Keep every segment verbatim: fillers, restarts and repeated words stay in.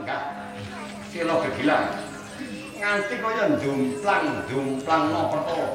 lenggah sila gegilang nganti kaya jumplang-jumplang no perkara.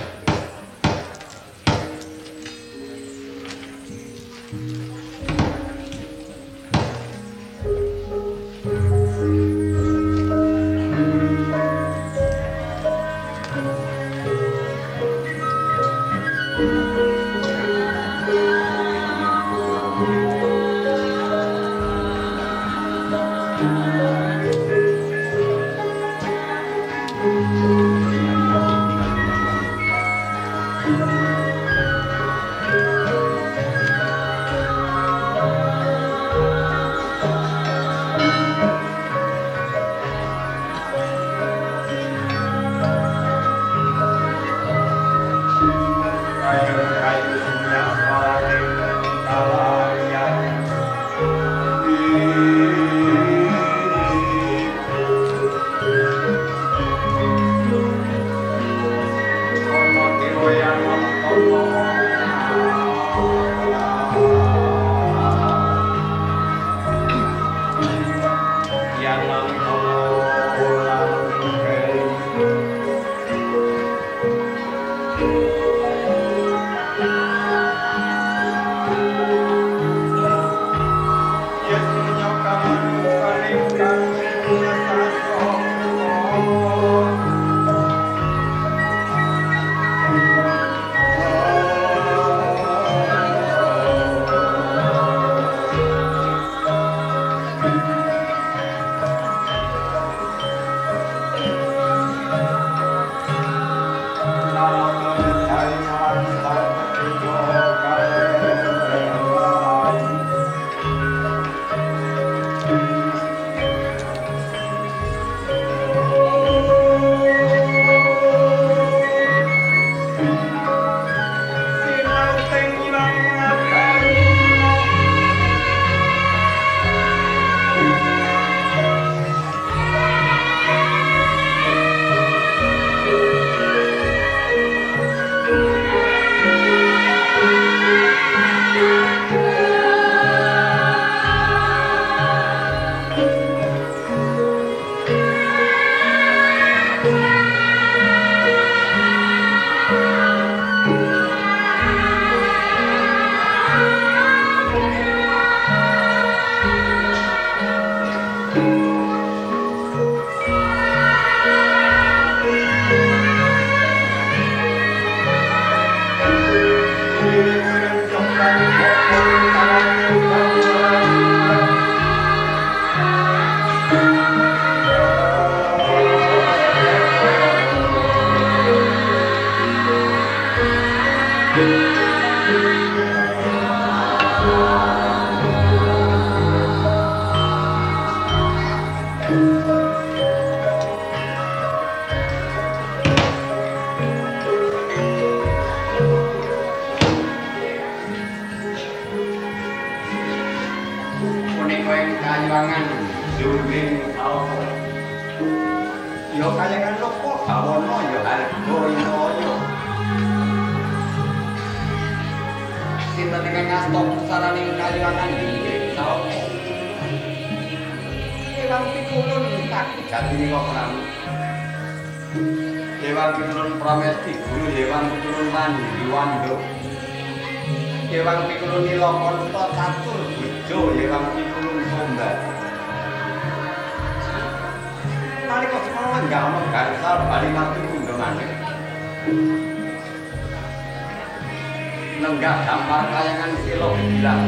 Lenggah gampar kayangan sila bilang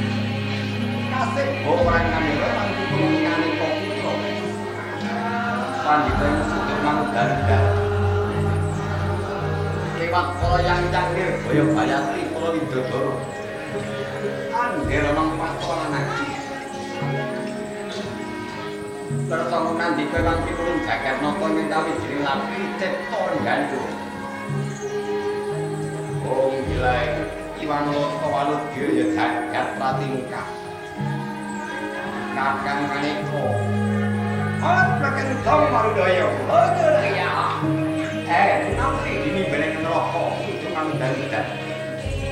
kasih orang ngambil orang itu mengani kokutro pandita yang sudah mau darah lewat kalau yang canggih boyo bayatri kalau widodoro anggir orang patoran lagi terus nanti pelang pikulun jaket nonton mintawi jadi lapi ceptor gantung oh gilai Iwan Loto Walut Gil ya jagat pratingkah kakang maneko oh belakang tau Marudaya oh ya eh nanti ini benek neraka cuma dan-dan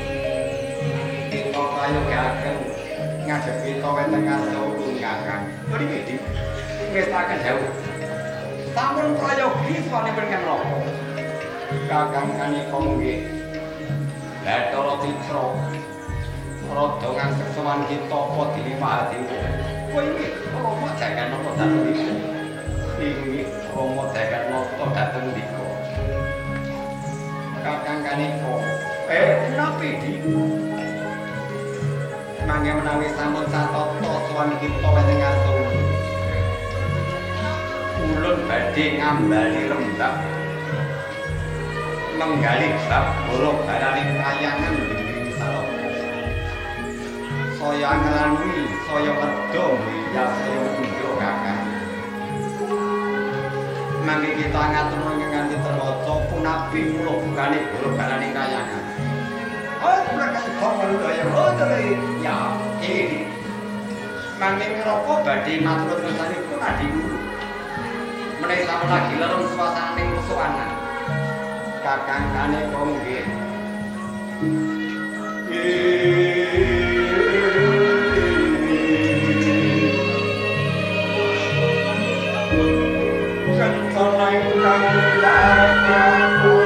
kita kayu kakang ngadepi kowe tengah saurung kakang mriki ngestaken dawuh. Sampun prayogi sawanipun Kang Loko. Kakang kanika nggih. Bathara Citra. Rada ngangkep sowan kita apa dilimpahati. Kowe iki Rama jagat napa dhateng dika? Inggih Rama jagat napa dhateng dika. Kakang kanika. Eh, napi di? Mangke menawi sampun satata sowan kita weteng atur. Ulun badhe ngambali rembak. Menggali bab borok baraning kayangan ing Saloko. Saya ngranui, saya wedha ya saya unjuk kakang. Mangke kita ngatur nganti terwaca punapi kula bukane borok baraning kayangan. Oh, mereka kawan daya rodere ya ini. Mangke ngroko badhe matur nusanipun adiku. Menawi sampun lagi lerung suasaning musuhanan. Kakang kanika nggih. Santana ingkang laku.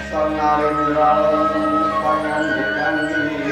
sangaring rang pangandikan